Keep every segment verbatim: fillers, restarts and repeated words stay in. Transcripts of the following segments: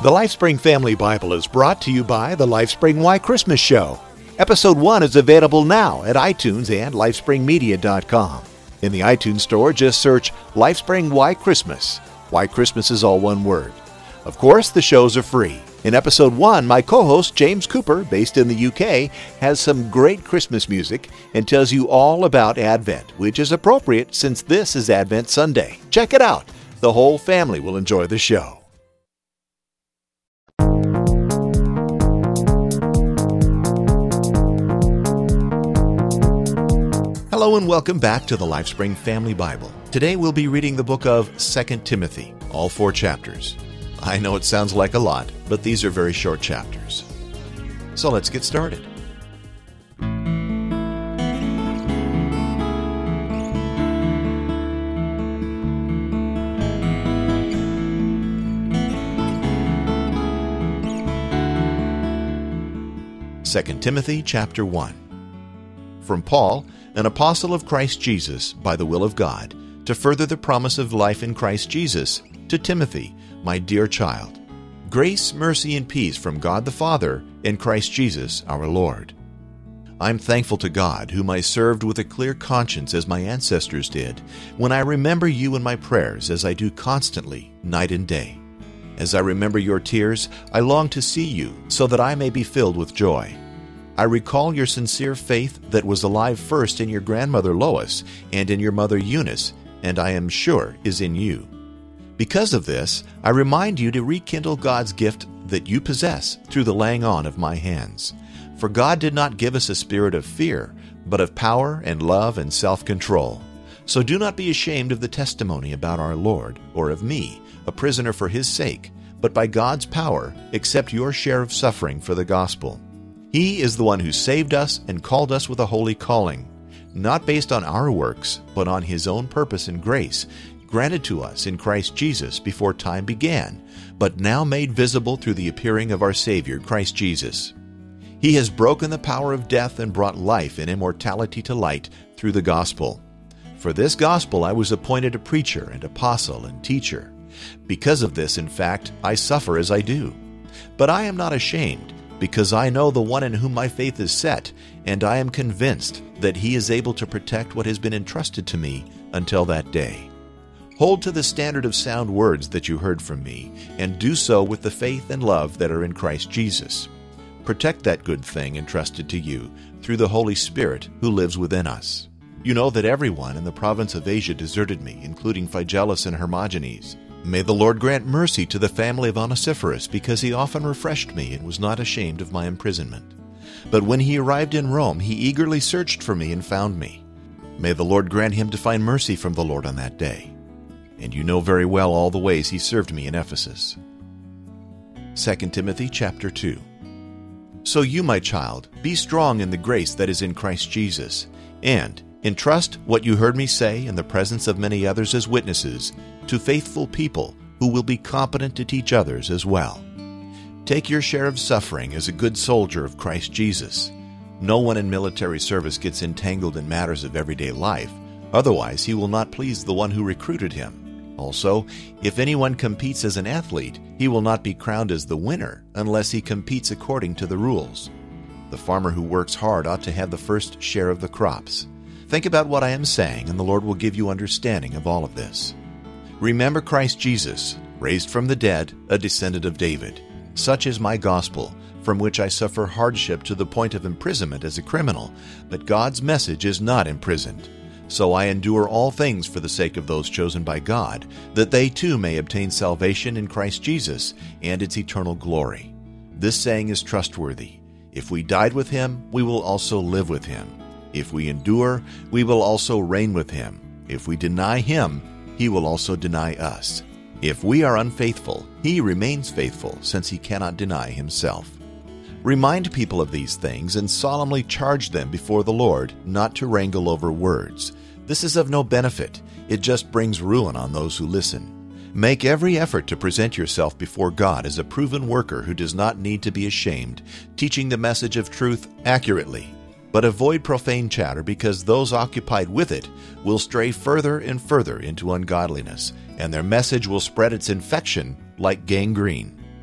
The LifeSpring Family Bible is brought to you by the LifeSpring Y Christmas Show. Episode one is available now at iTunes and lifespring media dot com. In the iTunes store, just search LifeSpring Y Christmas. Y Christmas is all one word. Of course, the shows are free. In Episode one, my co-host James Cooper, based in the U K, has some great Christmas music and tells you all about Advent, which is appropriate since this is Advent Sunday. Check it out. The whole family will enjoy the show. Hello and welcome back to the LifeSpring Family Bible. Today we'll be reading the book of Second Timothy, all four chapters. I know it sounds like a lot, but these are very short chapters. So let's get started. Second Timothy chapter one. From Paul, an apostle of Christ Jesus, by the will of God, to further the promise of life in Christ Jesus, to Timothy, my dear child. Grace, mercy, and peace from God the Father and Christ Jesus our Lord. I am thankful to God, whom I served with a clear conscience as my ancestors did, when I remember you in my prayers as I do constantly, night and day. As I remember your tears, I long to see you, so that I may be filled with joy. I recall your sincere faith that was alive first in your grandmother Lois and in your mother Eunice, and I am sure is in you. Because of this, I remind you to rekindle God's gift that you possess through the laying on of my hands. For God did not give us a spirit of fear, but of power and love and self-control. So do not be ashamed of the testimony about our Lord, or of me, a prisoner for his sake, but by God's power accept your share of suffering for the gospel. He is the one who saved us and called us with a holy calling, not based on our works, but on his own purpose and grace, granted to us in Christ Jesus before time began, but now made visible through the appearing of our Savior, Christ Jesus. He has broken the power of death and brought life and immortality to light through the gospel. For this gospel I was appointed a preacher and apostle and teacher. Because of this, in fact, I suffer as I do. But I am not ashamed, because I know the one in whom my faith is set, and I am convinced that he is able to protect what has been entrusted to me until that day. Hold to the standard of sound words that you heard from me, and do so with the faith and love that are in Christ Jesus. Protect that good thing entrusted to you through the Holy Spirit who lives within us. You know that everyone in the province of Asia deserted me, including Phygelus and Hermogenes. May the Lord grant mercy to the family of Onesiphorus, because he often refreshed me and was not ashamed of my imprisonment. But when he arrived in Rome, he eagerly searched for me and found me. May the Lord grant him to find mercy from the Lord on that day. And you know very well all the ways he served me in Ephesus. Second Timothy chapter two. So you, my child, be strong in the grace that is in Christ Jesus, and entrust what you heard me say in the presence of many others as witnesses to faithful people who will be competent to teach others as well. Take your share of suffering as a good soldier of Christ Jesus. No one in military service gets entangled in matters of everyday life, otherwise he will not please the one who recruited him. Also, if anyone competes as an athlete, he will not be crowned as the winner unless he competes according to the rules. The farmer who works hard ought to have the first share of the crops. Think about what I am saying, and the Lord will give you understanding of all of this. Remember Christ Jesus, raised from the dead, a descendant of David. Such is my gospel, from which I suffer hardship to the point of imprisonment as a criminal, but God's message is not imprisoned. So I endure all things for the sake of those chosen by God, that they too may obtain salvation in Christ Jesus and its eternal glory. This saying is trustworthy. If we died with him, we will also live with him. If we endure, we will also reign with him. If we deny him, he will also deny us. If we are unfaithful, he remains faithful, since he cannot deny himself. Remind people of these things and solemnly charge them before the Lord not to wrangle over words. This is of no benefit. It just brings ruin on those who listen. Make every effort to present yourself before God as a proven worker who does not need to be ashamed, teaching the message of truth accurately. But avoid profane chatter, because those occupied with it will stray further and further into ungodliness, and their message will spread its infection like gangrene.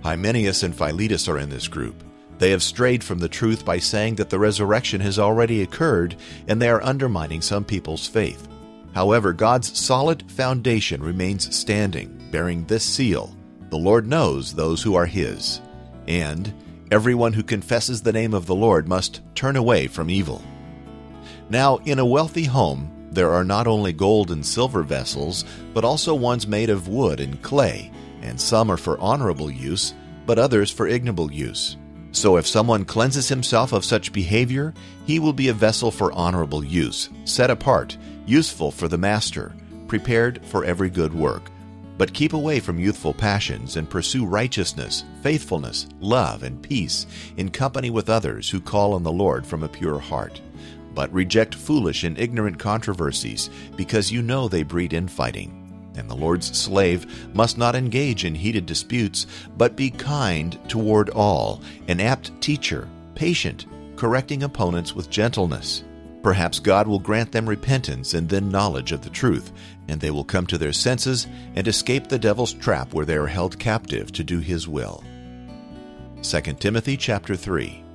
Hymenaeus and Philetus are in this group. They have strayed from the truth by saying that the resurrection has already occurred, and they are undermining some people's faith. However, God's solid foundation remains standing, bearing this seal: the Lord knows those who are His. And everyone who confesses the name of the Lord must turn away from evil. Now, in a wealthy home, there are not only gold and silver vessels, but also ones made of wood and clay, and some are for honorable use, but others for ignoble use. So if someone cleanses himself of such behavior, he will be a vessel for honorable use, set apart, useful for the master, prepared for every good work. But keep away from youthful passions and pursue righteousness, faithfulness, love, and peace in company with others who call on the Lord from a pure heart. But reject foolish and ignorant controversies, because you know they breed infighting. And the Lord's slave must not engage in heated disputes, but be kind toward all, an apt teacher, patient, correcting opponents with gentleness. Perhaps God will grant them repentance and then knowledge of the truth, and they will come to their senses and escape the devil's trap where they are held captive to do his will. Second Timothy chapter three.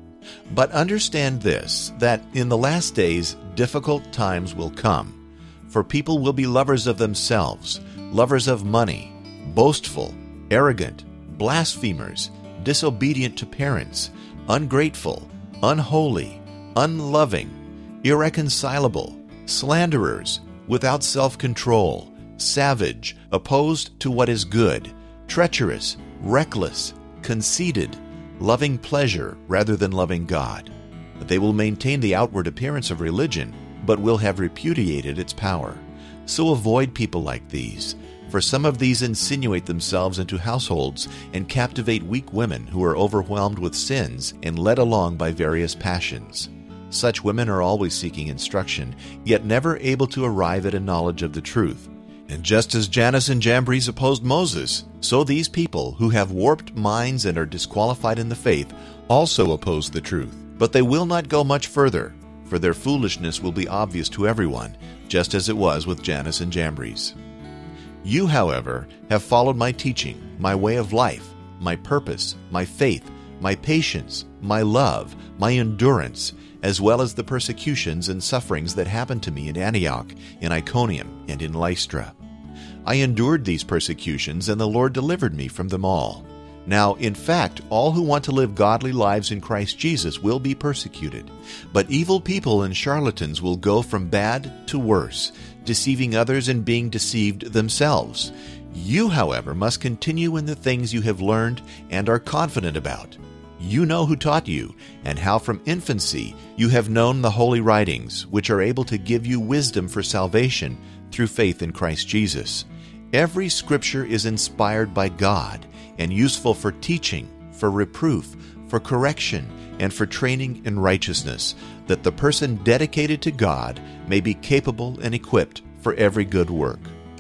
But understand this, that in the last days difficult times will come. For people will be lovers of themselves, lovers of money, boastful, arrogant, blasphemers, disobedient to parents, ungrateful, unholy, unloving, irreconcilable, slanderers, without self-control, savage, opposed to what is good, treacherous, reckless, conceited, loving pleasure rather than loving God. They will maintain the outward appearance of religion, but will have repudiated its power. So avoid people like these, for some of these insinuate themselves into households and captivate weak women who are overwhelmed with sins and led along by various passions. Such women are always seeking instruction, yet never able to arrive at a knowledge of the truth. And just as Jannes and Jambres opposed Moses, so these people who have warped minds and are disqualified in the faith also oppose the truth. But they will not go much further, for their foolishness will be obvious to everyone, just as it was with Jannes and Jambres. You, however, have followed my teaching, my way of life, my purpose, my faith, my patience, my love, my endurance, as well as the persecutions and sufferings that happened to me in Antioch, in Iconium, and in Lystra. I endured these persecutions, and the Lord delivered me from them all. Now, in fact, all who want to live godly lives in Christ Jesus will be persecuted. But evil people and charlatans will go from bad to worse, deceiving others and being deceived themselves. You, however, must continue in the things you have learned and are confident about. You know who taught you, and how from infancy you have known the holy writings, which are able to give you wisdom for salvation through faith in Christ Jesus. Every scripture is inspired by God and useful for teaching, for reproof, for correction, and for training in righteousness, that the person dedicated to God may be capable and equipped for every good work.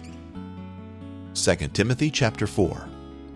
Second Timothy chapter four.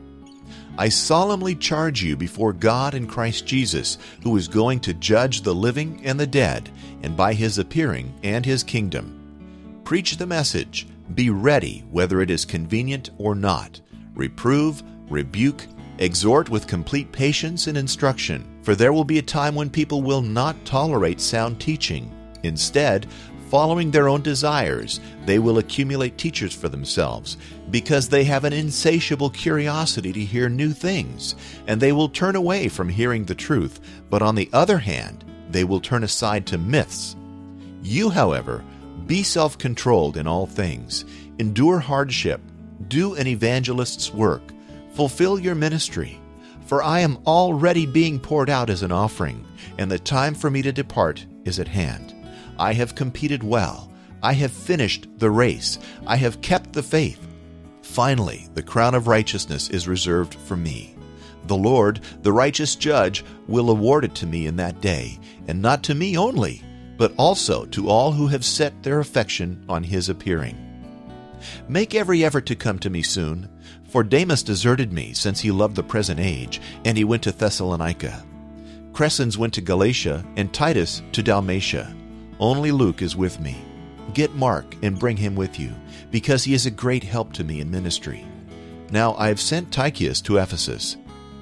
I solemnly charge you before God and Christ Jesus, who is going to judge the living and the dead, and by his appearing and his kingdom. Preach the message. Be ready, whether it is convenient or not. Reprove, rebuke, exhort with complete patience and instruction, for there will be a time when people will not tolerate sound teaching. Instead, following their own desires, they will accumulate teachers for themselves, because they have an insatiable curiosity to hear new things, and they will turn away from hearing the truth, but on the other hand, they will turn aside to myths. You, however, be self-controlled in all things, endure hardship, do an evangelist's work, fulfill your ministry, for I am already being poured out as an offering, and the time for me to depart is at hand. I have competed well. I have finished the race. I have kept the faith. Finally, the crown of righteousness is reserved for me. The Lord, the righteous judge, will award it to me in that day, and not to me only, but also to all who have set their affection on his appearing. Make every effort to come to me soon, for Demas deserted me, since he loved the present age, and he went to Thessalonica. Crescens went to Galatia, and Titus to Dalmatia. Only Luke is with me. Get Mark and bring him with you, because he is a great help to me in ministry. Now I have sent Tychicus to Ephesus.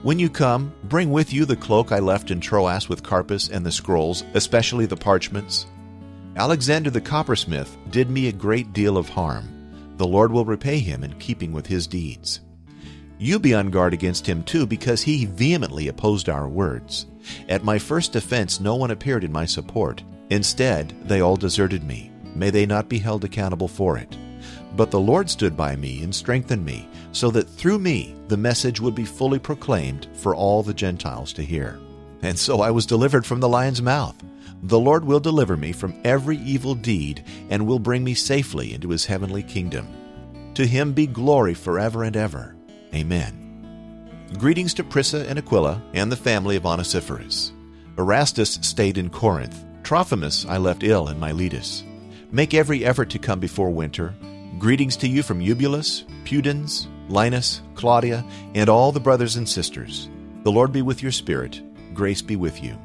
When you come, bring with you the cloak I left in Troas with Carpus and the scrolls, especially the parchments. Alexander the coppersmith did me a great deal of harm. The Lord will repay him in keeping with his deeds. You be on guard against him too, because he vehemently opposed our words. At my first defense no one appeared in my support. Instead, they all deserted me. May they not be held accountable for it. But the Lord stood by me and strengthened me, so that through me the message would be fully proclaimed for all the Gentiles to hear. And so I was delivered from the lion's mouth. The Lord will deliver me from every evil deed and will bring me safely into his heavenly kingdom. To him be glory forever and ever. Amen. Greetings to Prisca and Aquila and the family of Onesiphorus. Erastus stayed in Corinth. Trophimus I left ill in Miletus. Make every effort to come before winter. Greetings to you from Eubulus, Pudens, Linus, Claudia, and all the brothers and sisters. The Lord be with your spirit. Grace be with you.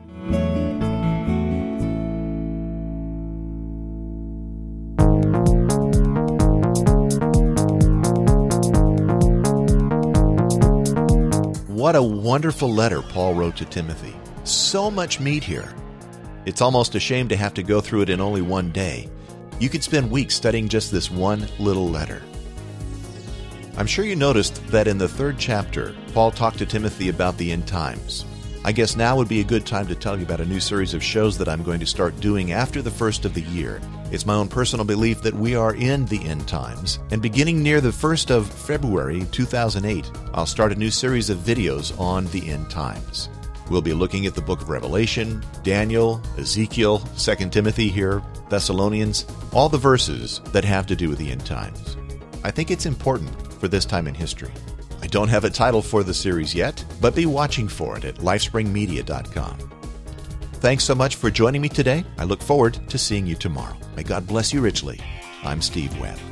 What a wonderful letter Paul wrote to Timothy. So much meat here. It's almost a shame to have to go through it in only one day. You could spend weeks studying just this one little letter. I'm sure you noticed that in the third chapter, Paul talked to Timothy about the end times. I guess now would be a good time to tell you about a new series of shows that I'm going to start doing after the first of the year. It's my own personal belief that we are in the end times, and beginning near the first of February two thousand eight, I'll start a new series of videos on the end times. We'll be looking at the book of Revelation, Daniel, Ezekiel, Second Timothy here, Thessalonians, all the verses that have to do with the end times. I think it's important for this time in history. I don't have a title for the series yet, but be watching for it at lifespring media dot com. Thanks so much for joining me today. I look forward to seeing you tomorrow. May God bless you richly. I'm Steve Webb.